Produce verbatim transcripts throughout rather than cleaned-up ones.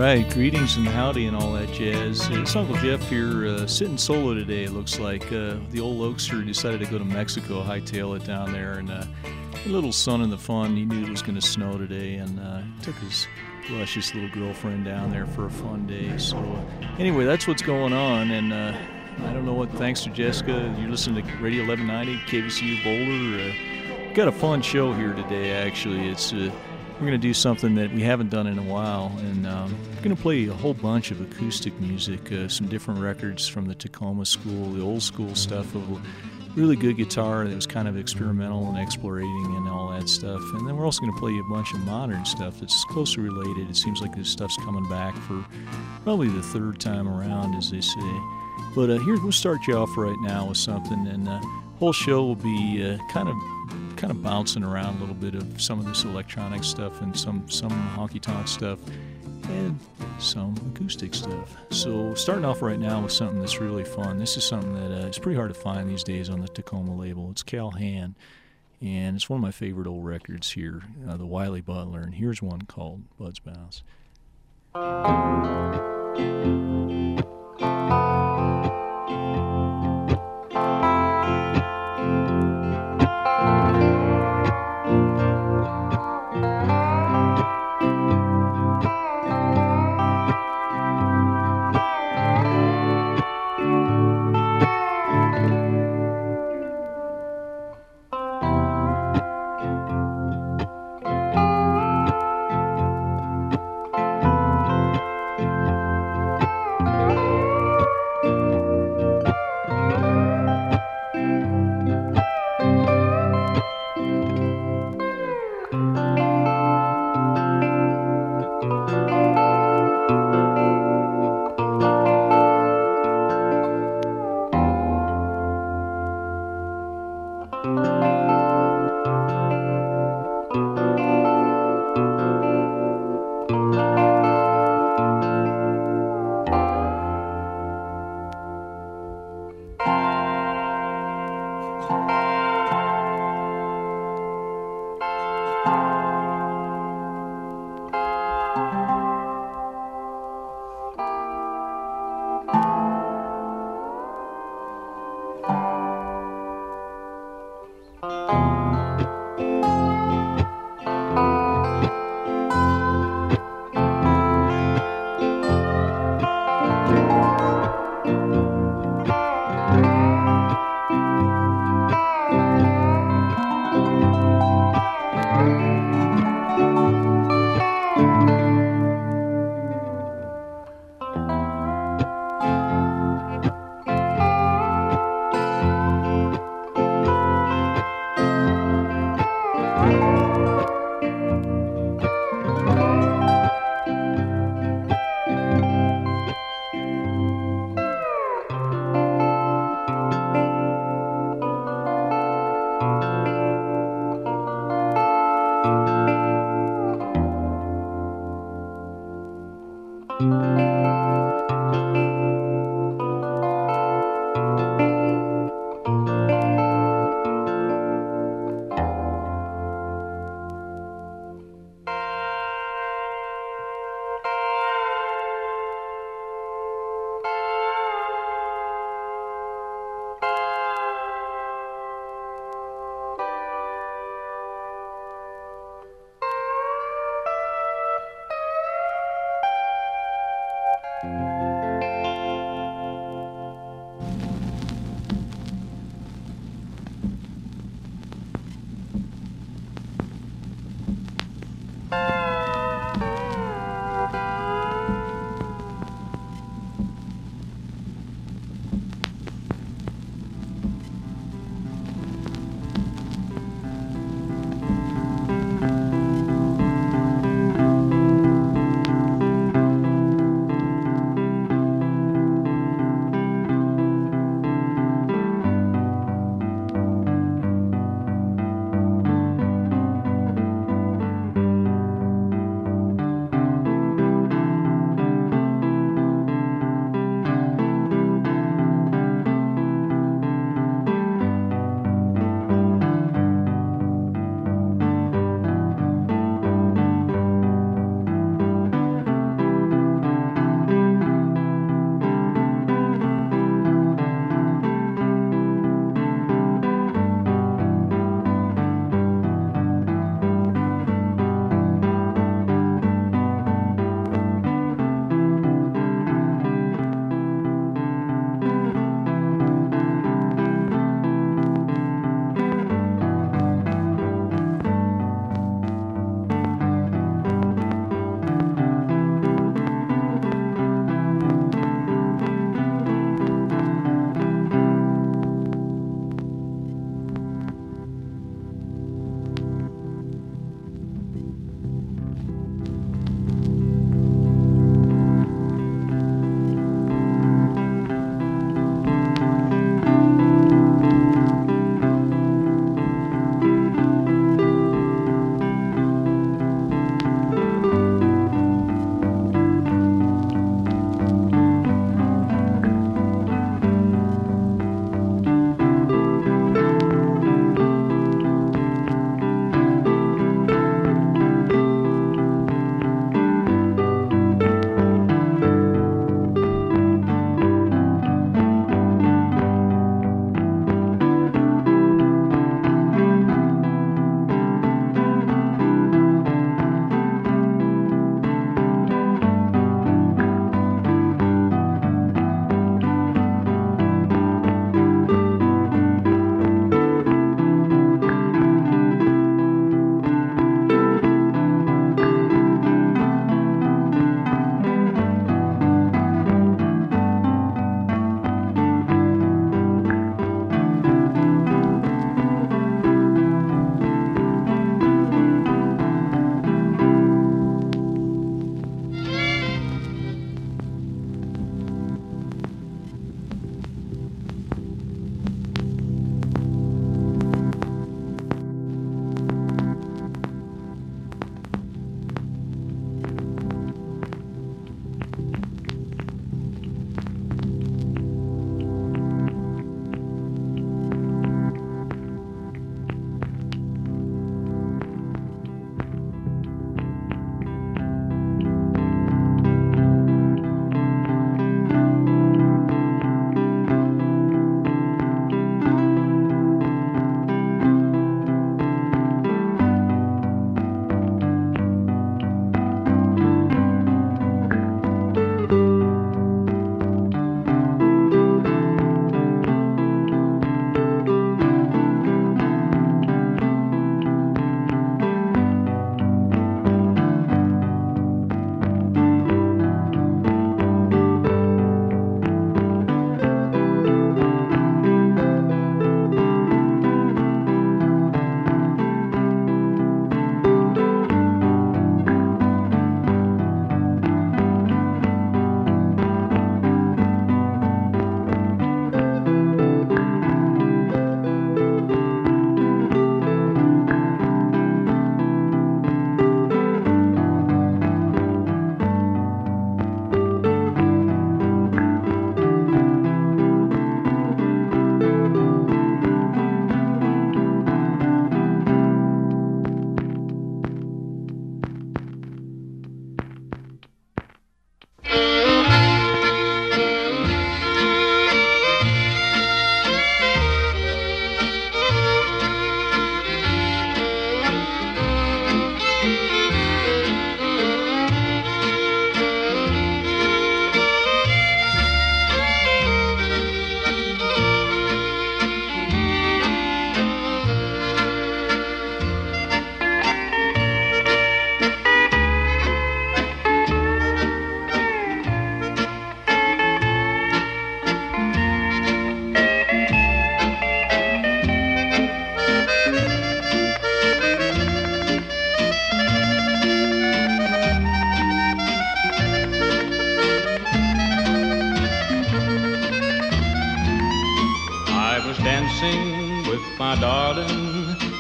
right, greetings and howdy and all that jazz. It's Uncle Jeff here, uh, sitting solo today, it looks like. Uh, the old Oakster decided to go to Mexico, hightail it down there, and uh, a little sun in the fun. He knew it was going to snow today, and uh, took his luscious little girlfriend down there for a fun day. So uh, anyway, that's what's going on, and uh, I don't know what, thanks to Jessica, you're listening to Radio eleven ninety, K V C U Boulder. Uh, got a fun show here today, actually. It's... Uh, We're going to do something that we haven't done in a while, and um, we're going to play a whole bunch of acoustic music, uh, some different records from the Tacoma school, the old school stuff of really good guitar that was kind of experimental and explorating and all that stuff. And then we're also going to play a bunch of modern stuff that's closely related. It seems like this stuff's coming back for probably the third time around, as they say. But uh, here, we'll start you off right now with something, and the uh, whole show will be uh, kind of kind of bouncing around a little bit of some of this electronic stuff and some some honky-tonk stuff and some acoustic stuff. So starting off right now with something that's really fun. This is something that uh, is pretty hard to find these days on the Tacoma label. It's Cal Han, and it's one of my favorite old records here, uh, the Wiley Butler, and here's one called Bud's Bounce.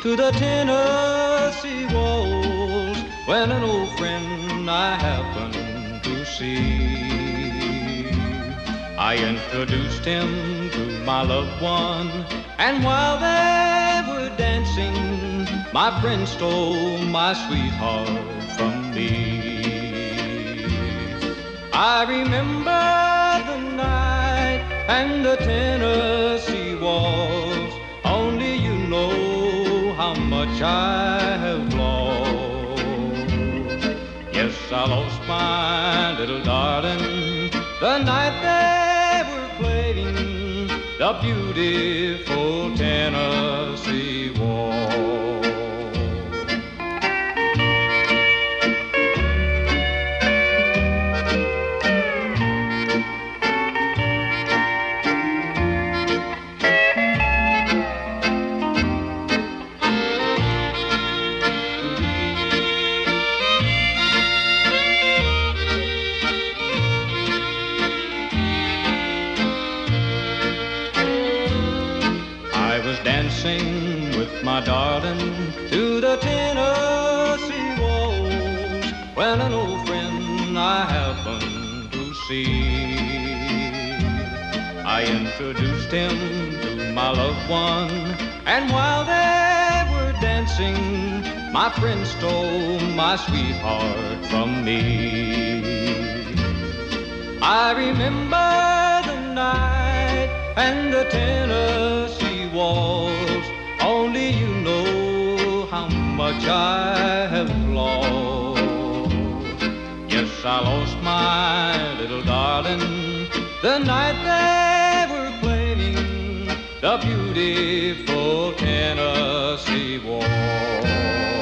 to the Tennessee walls when an old friend I happened to see. I introduced him to my loved one, and while they were dancing, my friend stole my sweetheart from me. I remember the night and the Tennessee walls, only you know how much I have lost. Yes, I lost my little darling the night they were playing the beautiful Tennessee waltz. Dancing with my darling to the Tennessee waltz when an old friend I happened to see. I introduced him to my loved one, and while they were dancing, my friend stole my sweetheart from me. I remember the night and the Tennessee walls, only you know how much I have lost. Yes, I lost my little darling the night they were playing the beautiful Tennessee waltz.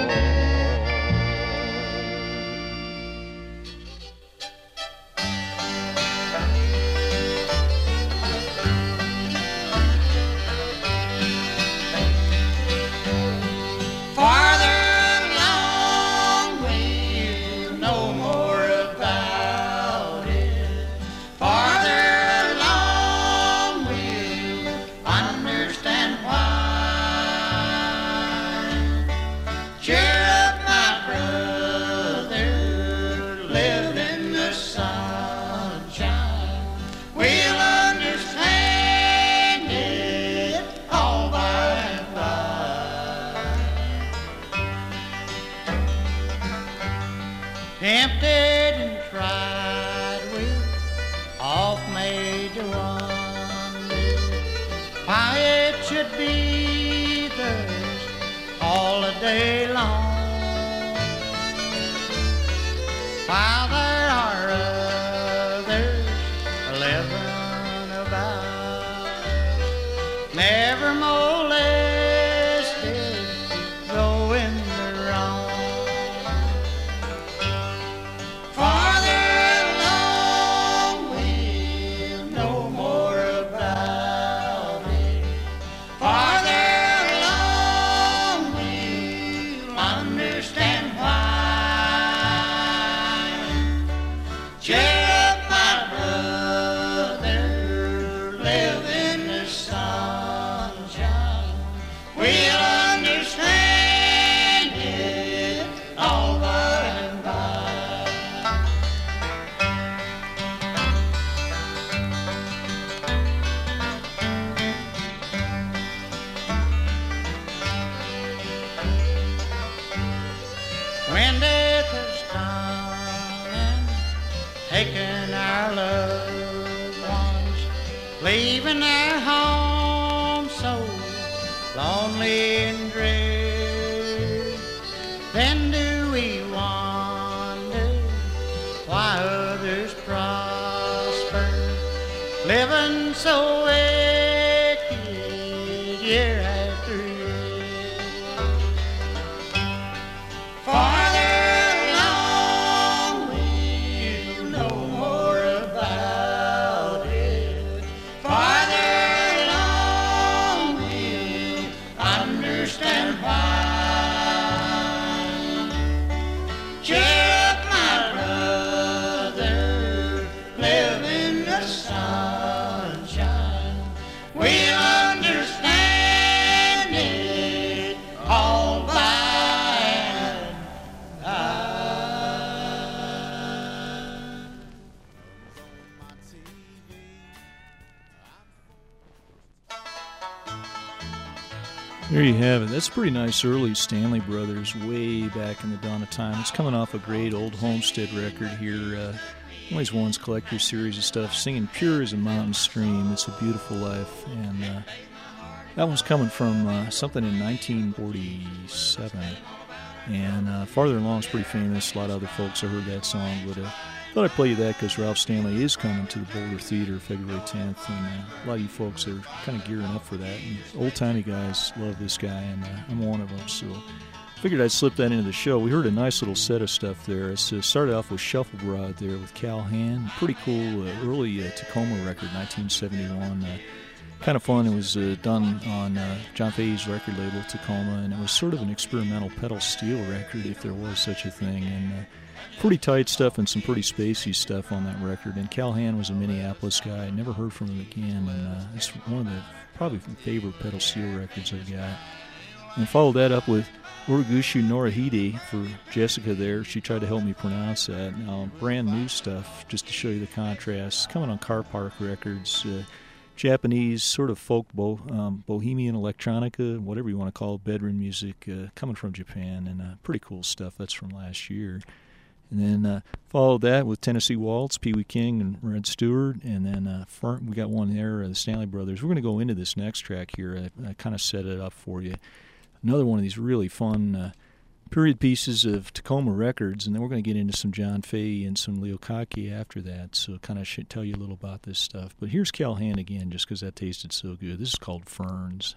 Tempted and tried, we oft made to wonder why it should be theirs all the day long, while there are others living about, never molested, though in the wrong. When death is coming, taking our loved ones, leaving their home so lonely and drear, then do we wonder why others prosper, living so wicked year after year. Farther along, we'll know more about it. Farther along, we'll understand why. Cheer up, my brother, live in the sunshine. There you have it. That's pretty nice early Stanley Brothers, way back in the dawn of time. It's coming off a great old Homestead record here. Uh, Always One's collector series of stuff, singing Pure as a Mountain Stream. It's a Beautiful Life. And uh, that one's coming from uh, something in nineteen forty-seven. And uh, Farther Along is pretty famous. A lot of other folks have heard that song, but uh, thought I'd play you that because Ralph Stanley is coming to the Boulder Theater February tenth, and uh, a lot of you folks are kind of gearing up for that. And old-timey guys love this guy, and uh, I'm one of them, so figured I'd slip that into the show. We heard a nice little set of stuff there. It uh, started off with Shuffle Broad there with Cal Han. Pretty cool uh, early uh, Tacoma record, nineteen seventy-one. Uh, kind of fun. It was uh, done on uh, John Fahey's record label, Tacoma, and it was sort of an experimental pedal steel record, if there was such a thing. And uh, pretty tight stuff and some pretty spacey stuff on that record. And Cal Han was a Minneapolis guy. I never heard from him again, and uh, it's one of the probably favorite pedal steel records I've got. And followed that up with Urugushu Norahide for Jessica there. She tried to help me pronounce that. Now, brand new stuff, just to show you the contrast. Coming on Car Park Records. Uh, Japanese sort of folk, bo- um, bohemian electronica, whatever you want to call it, bedroom music, uh, coming from Japan, and uh, pretty cool stuff. That's from last year. And then uh, followed that with Tennessee Waltz, Pee Wee King and Red Stewart, and then uh, Fern, we got one there, uh, the Stanley Brothers. We're going to go into this next track here. I, I kind of set it up for you. Another one of these really fun uh, period pieces of Tacoma records, and then we're going to get into some John Fahey and some Leo Kaki after that, so kind of should tell you a little about this stuff. But here's Cal Han again, just because that tasted so good. This is called Ferns.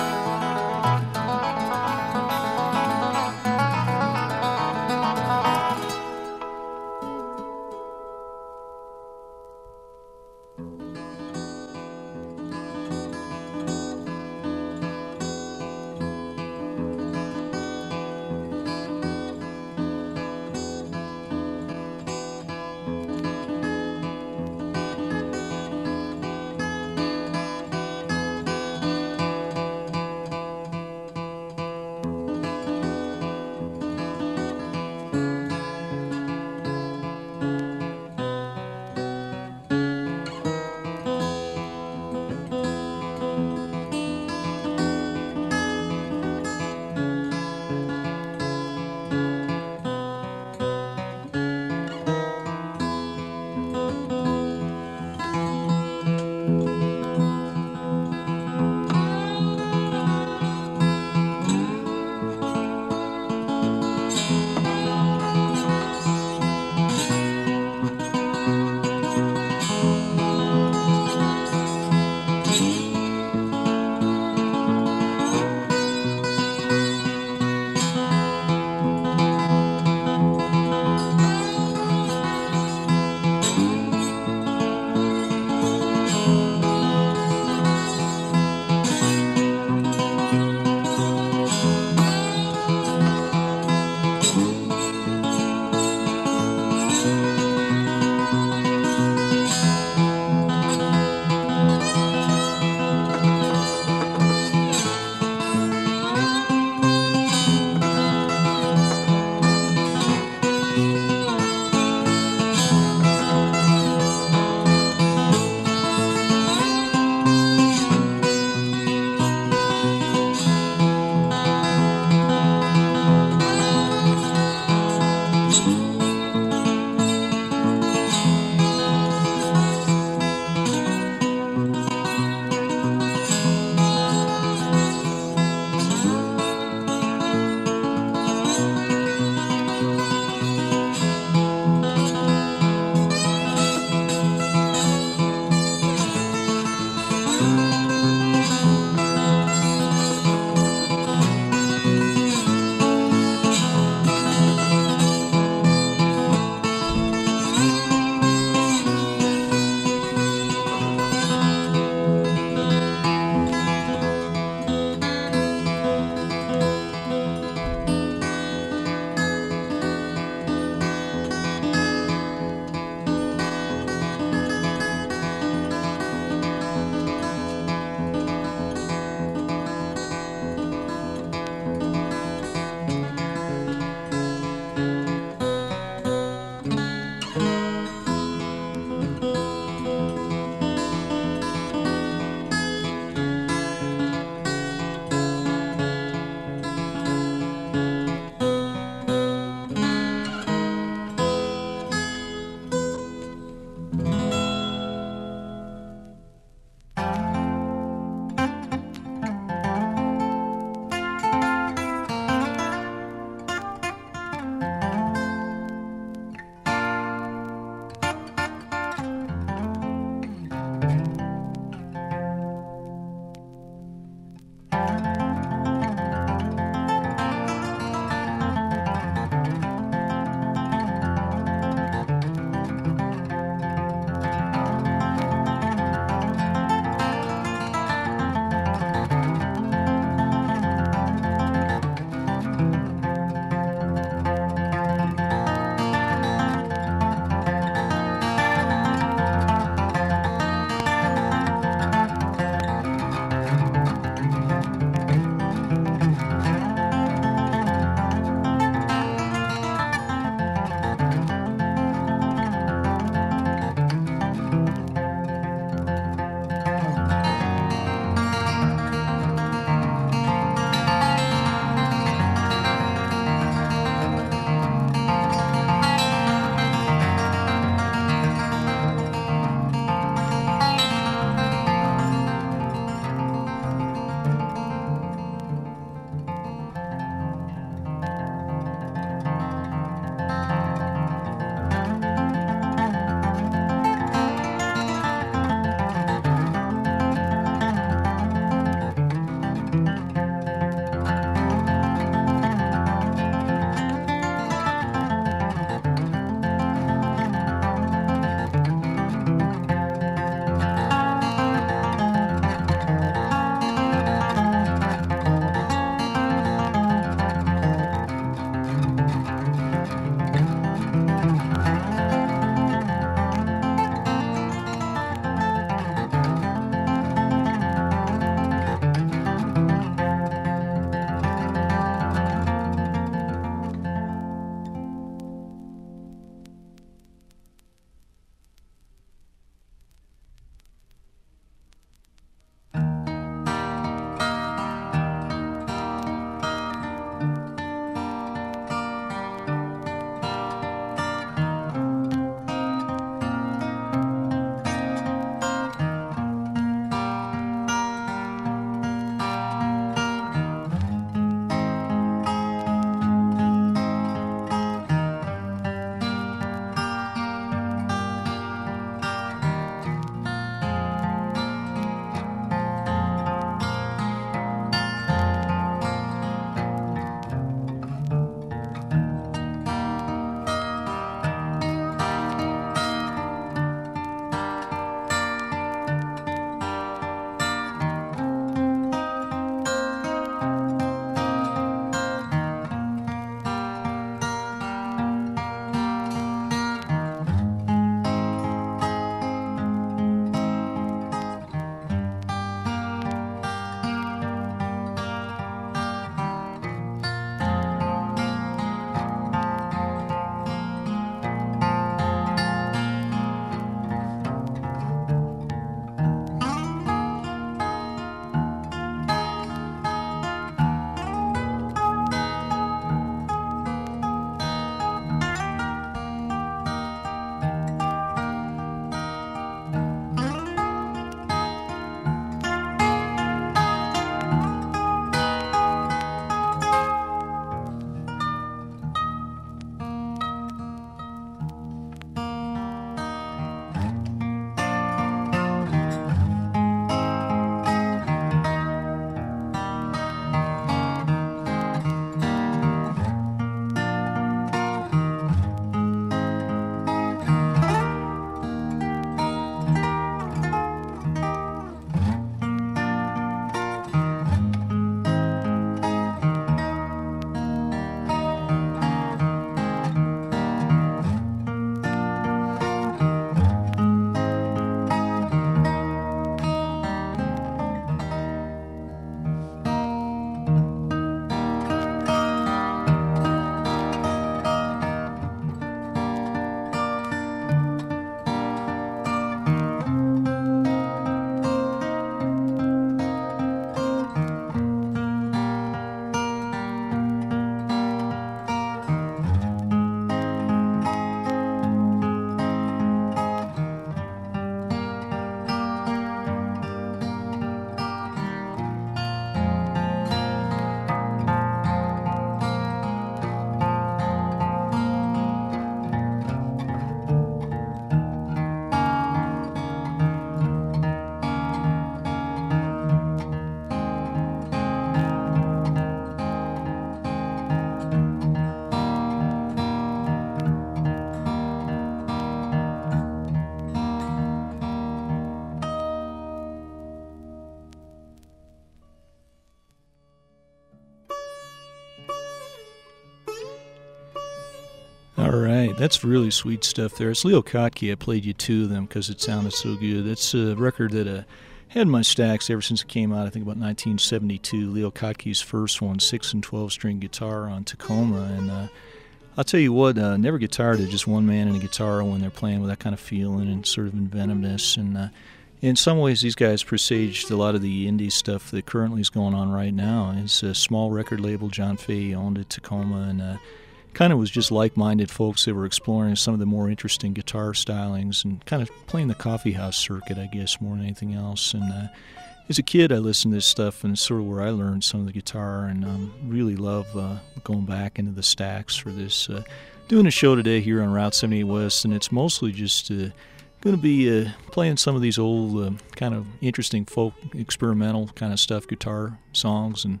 All right, that's really sweet stuff there. It's Leo Kottke. I played you two of them because it sounded so good. It's a record that uh, had in my stacks ever since it came out, I think about nineteen seventy-two. Leo Kottke's first one, six and twelve string guitar on Tacoma. And uh, I'll tell you what, uh, never get tired of just one man and a guitar when they're playing with that kind of feeling and sort of inventiveness. And uh, in some ways, these guys presaged a lot of the indie stuff that currently is going on right now. It's a small record label. John Fahey owned it, Tacoma, and uh, kind of was just like-minded folks that were exploring some of the more interesting guitar stylings and kind of playing the coffee house circuit, I guess, more than anything else. And uh, as a kid, I listened to this stuff, and it's sort of where I learned some of the guitar, and um, really love uh, going back into the stacks for this. Uh, doing a show today here on Route seventy-eight West, and it's mostly just uh, going to be uh, playing some of these old uh, kind of interesting folk experimental kind of stuff, guitar songs, and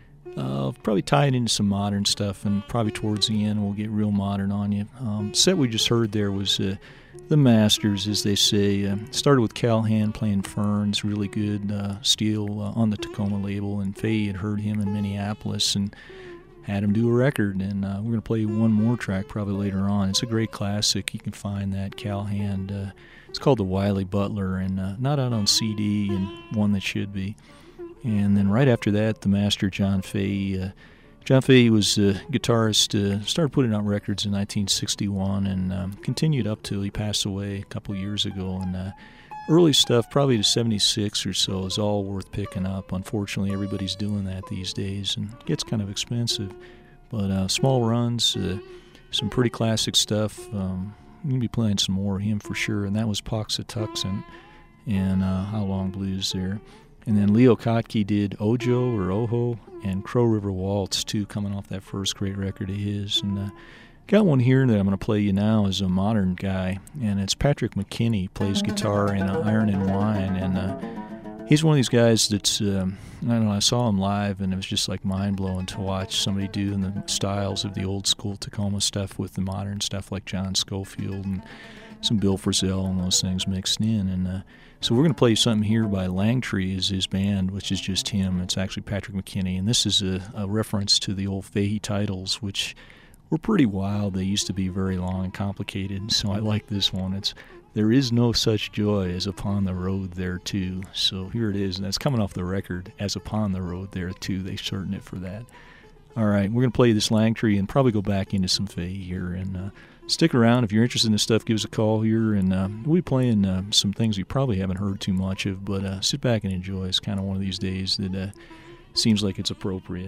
Uh, probably tie it into some modern stuff, and probably towards the end we'll get real modern on you. Um, set we just heard there was uh, the Masters, as they say. Uh, started with Cal Hand playing Ferns, really good uh, steel uh, on the Tacoma label, and Fahey had heard him in Minneapolis and had him do a record, and uh, we're going to play one more track probably later on. It's a great classic. You can find that, Cal Hand. Uh, it's called The Wiley Butler, and uh, not out on C D, and one that should be. And then right after that, the master John Fahey. Uh, John Fahey was a guitarist, uh, started putting out records in nineteen sixty-one, and um, continued up till he passed away a couple years ago. And uh, early stuff, probably to seventy-six or so, is all worth picking up. Unfortunately, everybody's doing that these days, and it gets kind of expensive. But uh, small runs, uh, some pretty classic stuff. Um, we're going to be playing some more of him for sure, and that was Poxatuxent and uh, How Long Blues there. And then Leo Kottke did Ojo or Oho and Crow River Waltz, too, coming off that first great record of his. And uh, got one here that I'm going to play you now as a modern guy, and it's Patrick McKinney. Plays guitar in uh, Iron and Wine, and uh, he's one of these guys that's, um, I don't know, I saw him live, and it was just like mind-blowing to watch somebody do in the styles of the old-school Tacoma stuff with the modern stuff like John Schofield and some Bill Frisell and those things mixed in. And uh, so we're going to play something here by Langtree is his band, which is just him. It's actually Patrick McKinney, and this is a, a reference to the old Fahey titles, which were pretty wild. They used to be very long and complicated, so I like this one. It's There Is No Such Joy as Upon the Road There Too. So here it is, and that's coming off the record, As Upon the Road There Too. They shortened it for that. All right, we're going to play this Langtree and probably go back into some Fahey here, and uh, stick around. If you're interested in this stuff, give us a call here, and uh, we'll be playing uh, some things you probably haven't heard too much of, but uh, sit back and enjoy. It's kind of one of these days that uh, seems like it's appropriate.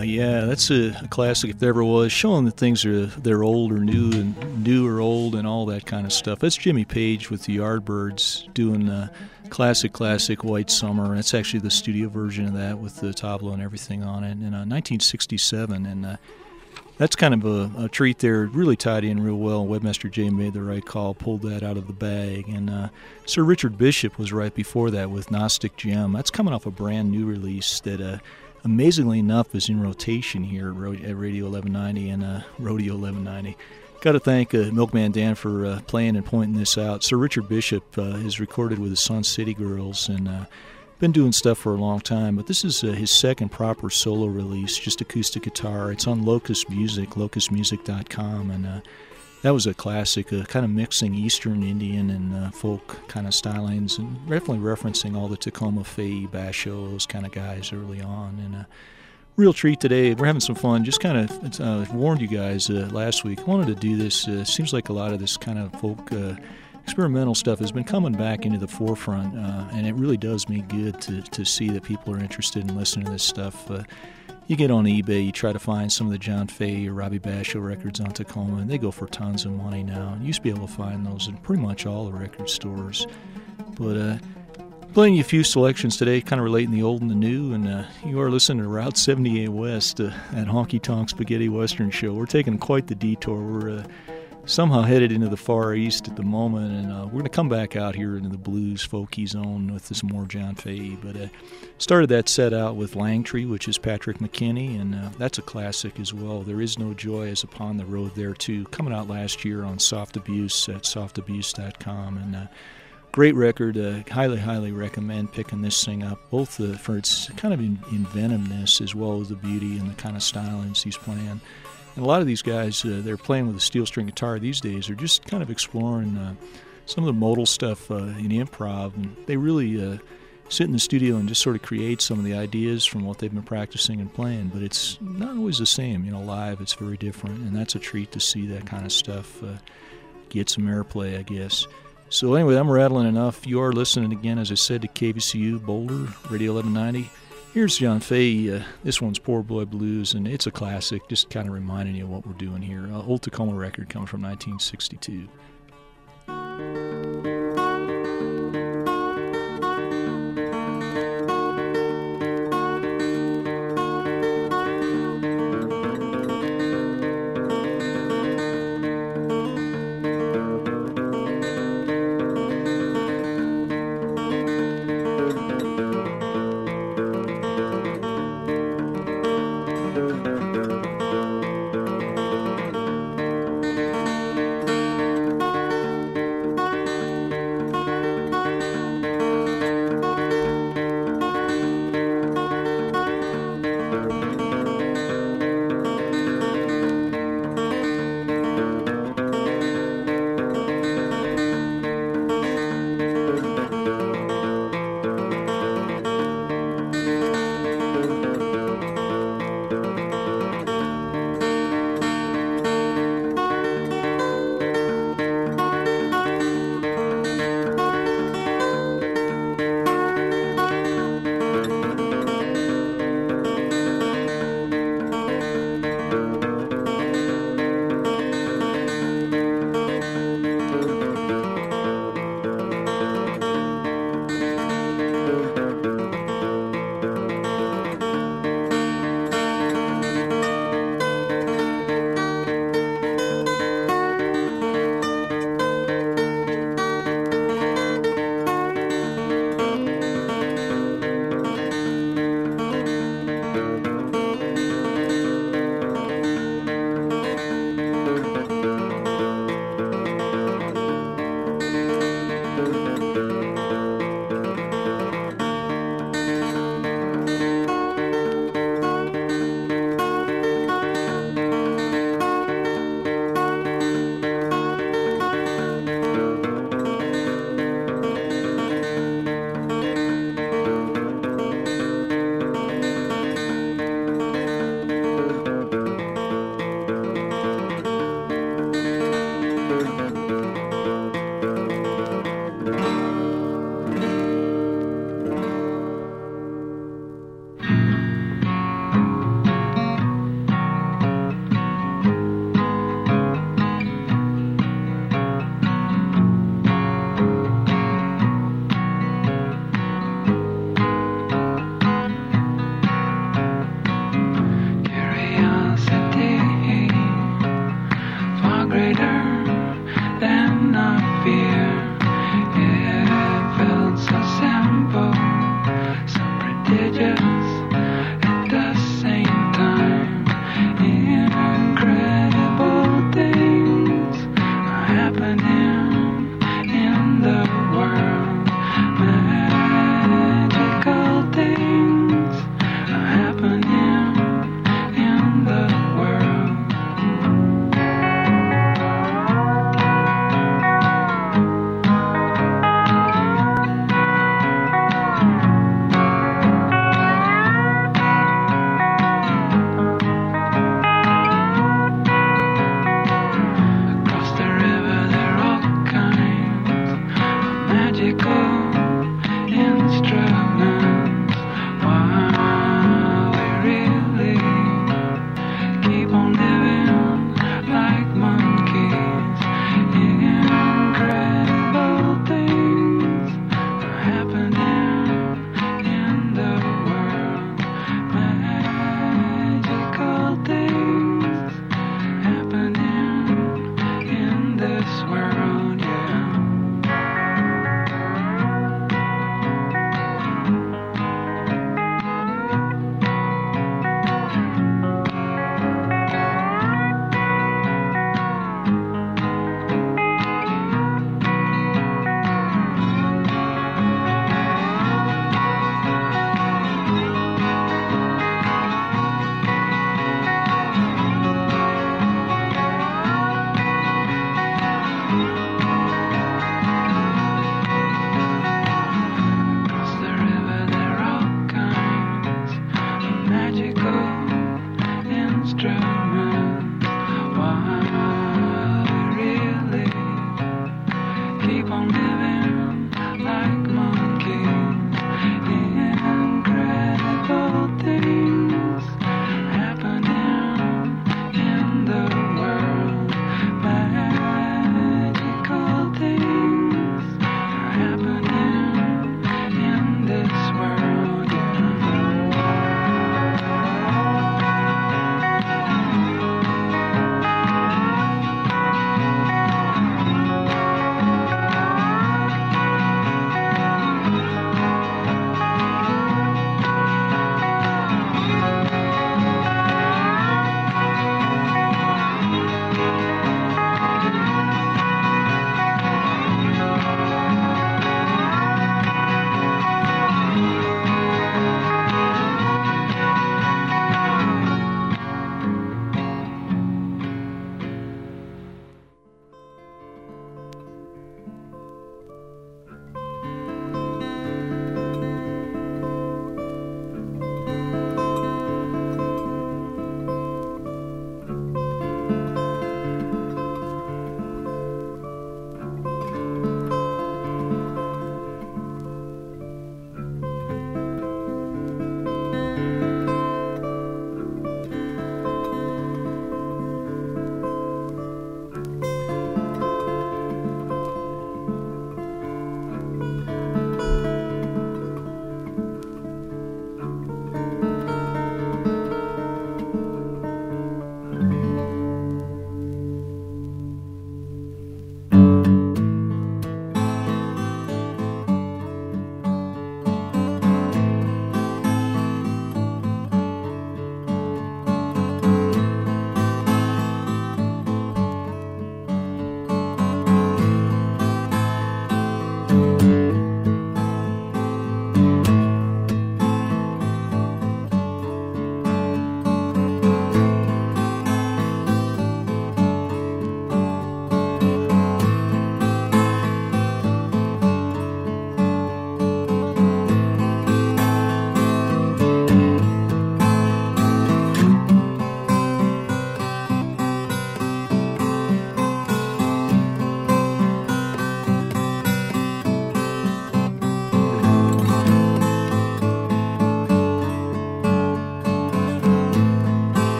Uh, yeah, that's a, a classic if there ever was, showing that things are they're old or new and new or old and all that kind of stuff. That's Jimmy Page with the Yardbirds doing uh, classic, classic White Summer. That's actually the studio version of that with the tabla and everything on it in uh, nineteen sixty-seven. And uh, that's kind of a, a treat there. It really tied in real well. Webmaster Jay made the right call, pulled that out of the bag. And uh, Sir Richard Bishop was right before that with Gnostic Gem. That's coming off a brand new release that... Uh, amazingly enough, is in rotation here at Radio eleven ninety and uh, Rodeo eleven ninety. Got to thank uh, Milkman Dan for uh, playing and pointing this out. Sir Richard Bishop uh, is recorded with the Sun City Girls and uh, been doing stuff for a long time, but this is uh, his second proper solo release, just acoustic guitar. It's on Locust Music, locust music dot com, and uh, that was a classic, uh, kind of mixing Eastern Indian and uh, folk kind of stylings, and definitely referencing all the Tacoma Faye, Basho, those kind of guys early on. And uh, real treat today. We're having some fun. Just kind of uh, warned you guys uh, last week. I wanted to do this. Uh, seems like a lot of this kind of folk uh, experimental stuff has been coming back into the forefront, uh, and it really does me good to, to see that people are interested in listening to this stuff. Uh, You get on eBay, you try to find some of the John Faye or Robbie Basho records on Tacoma, and they go for tons of money now. You used to be able to find those in pretty much all the record stores. But uh, playing you a few selections today, kind of relating the old and the new, and uh, you are listening to Route seventy-eight West uh, at Honky Tonk Spaghetti Western Show. We're taking quite the detour. We're uh, somehow headed into the Far East at the moment, and uh, we're going to come back out here into the blues folky zone with some more John Faye. But uh, started that set out with Langtree, which is Patrick McKinney, and uh, that's a classic as well. There Is No Joy is Upon the Road there too, coming out last year on Soft Abuse at soft abuse dot com, and uh, great record. Uh, highly, highly recommend picking this thing up, both uh, for its kind of in- inventiveness as well as the beauty and the kind of stylings he's playing. And a lot of these guys, uh, they're playing with a steel string guitar these days, are just kind of exploring uh, some of the modal stuff uh, in improv. And they really uh, sit in the studio and just sort of create some of the ideas from what they've been practicing and playing. But it's not always the same. You know, live it's very different. And that's a treat to see that kind of stuff uh, get some airplay, I guess. So anyway, I'm rattling enough. You are listening again, as I said, to K V C U Boulder, Radio eleven ninety. Here's John Faye. Uh, this one's Poor Boy Blues, and it's a classic, just kind of reminding you of what we're doing here. Uh, old Tacoma record coming from nineteen sixty-two.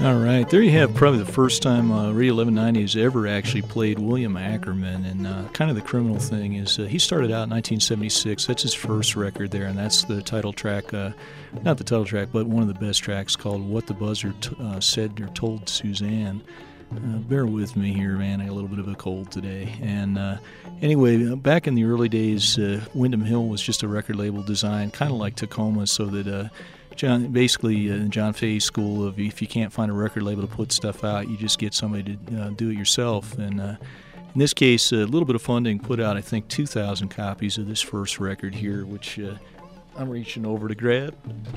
All right, there you have probably the first time uh, Radio eleven ninety has ever actually played William Ackerman. And uh, kind of the criminal thing is uh, he started out in nineteen seventy-six. That's his first record there, and that's the title track, uh, not the title track, but one of the best tracks called What the Buzzer t- uh, Said or Told Suzanne. Uh, bear with me here, man. I got a little bit of a cold today. And uh, anyway, back in the early days, uh, Windham Hill was just a record label designed kind of like Tacoma, so that uh, John, basically, uh, John Fay's school of if you can't find a record label to put stuff out, you just get somebody to uh, do it yourself. And uh, in this case, a little bit of funding put out, I think, two thousand copies of this first record here, which uh, I'm reaching over to grab.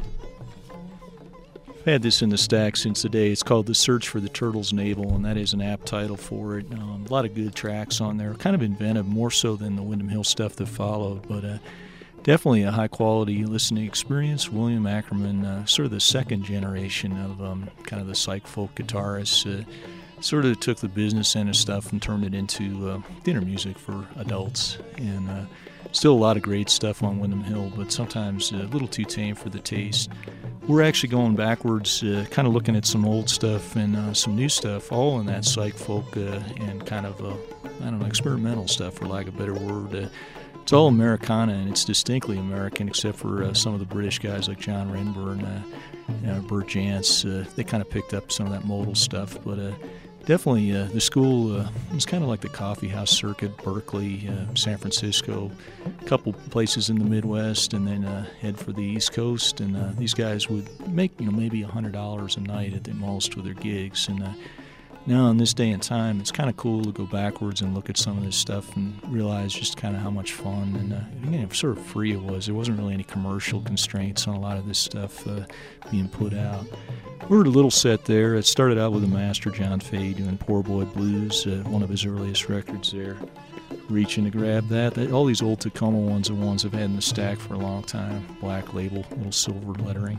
I've had this in the stack since the day. It's called The Search for the Turtle's Navel, and that is an apt title for it. Um, a lot of good tracks on there, kind of inventive, more so than the Windham Hill stuff that followed, but uh, definitely a high-quality listening experience. William Ackerman, uh, sort of the second generation of um, kind of the psych folk guitarist, uh, sort of took the business end of stuff and turned it into uh, dinner music for adults. And uh, still a lot of great stuff on Windham Hill, but sometimes a little too tame for the taste. We're actually going backwards, uh, kind of looking at some old stuff and uh, some new stuff, all in that psych folk uh, and kind of, uh, I don't know, experimental stuff, for lack of a better word. Uh, It's all Americana, and it's distinctly American, except for uh, some of the British guys like John Renburn, uh, you know, Bert Jantz. Uh, they kind of picked up some of that modal stuff, but uh, definitely uh, the school uh, was kind of like the coffee house circuit, Berkeley, uh, San Francisco, a couple places in the Midwest, and then uh, head for the East Coast. And uh, these guys would make, you know, maybe one hundred dollars a night at the most with their gigs. And uh, now, in this day and time, it's kind of cool to go backwards and look at some of this stuff and realize just kind of how much fun and uh, you know, sort of free it was. There wasn't really any commercial constraints on a lot of this stuff uh, being put out. We were a little set there. It started out with the master John Fay doing Poor Boy Blues, uh, one of his earliest records there. Reaching to grab that. that. All these old Tacoma ones are ones I've had in the stack for a long time. Black label, little silver lettering.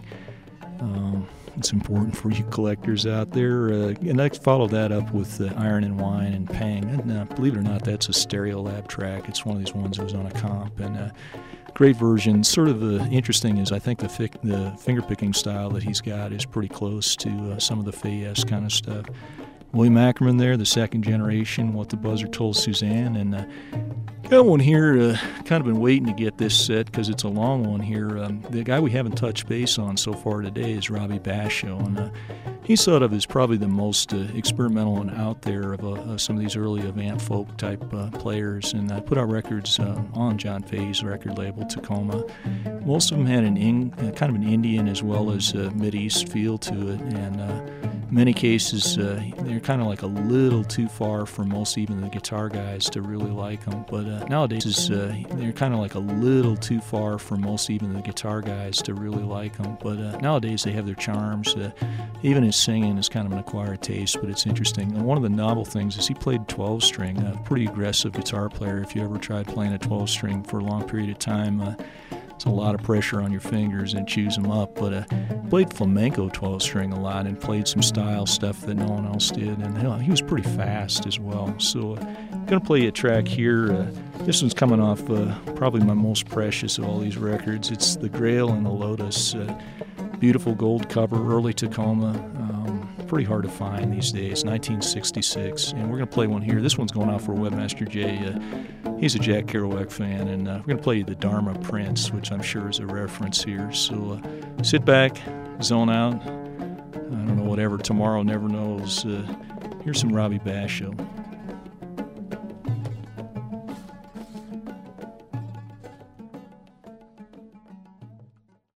Um, It's important for you collectors out there. Uh, and I followed that up with uh, Iron and Wine and Pang. And uh, believe it or not, that's a Stereolab track. It's one of these ones that was on a comp. And uh, great version. Sort of uh, interesting is I think the, fic- the finger-picking style that he's got is pretty close to uh, some of the Fay-esque kind of stuff. William Ackerman there, the second generation, What the Buzzer Told Suzanne. And uh, got one here, uh, kind of been waiting to get this set because it's a long one here. Um, the guy we haven't touched base on so far today is Robbie Basho, and uh, he's thought of as probably the most uh, experimental and out there of uh, uh, some of these early Avant folk type uh, players, and I uh, put out records uh, on John Fay's record label, Tacoma. Most of them had an in, uh, kind of an Indian as well as a Mideast feel to it, and uh, in many cases uh, they're kind of like a little too far for most even the guitar guys to really like them, but uh, nowadays is, uh, they're kind of like a little too far for most even the guitar guys to really like them, but uh, nowadays they have their charms. Uh, even his singing is kind of an acquired taste, but it's interesting. And one of the novel things is he played twelve string, a pretty aggressive guitar player. If you ever tried playing a twelve string for a long period of time, uh, it's a lot of pressure on your fingers and chews them up, but uh, played flamenco twelve string a lot and played some style stuff that no one else did, and hell, he was pretty fast as well. So uh, I'm going to play you a track here. Uh, this one's coming off uh, probably my most precious of all these records. It's The Grail and the Lotus. Uh, beautiful gold cover, early Tacoma. Um, pretty hard to find these days, nineteen sixty-six. And we're going to play one here. This one's going out for Webmaster Jay. Uh, he's a Jack Kerouac fan, and uh, we're going to play you the Dharma Prince, which I'm sure is a reference here. So uh, sit back, zone out. I don't know, whatever. Tomorrow never knows. Uh, here's some Robbie Basho.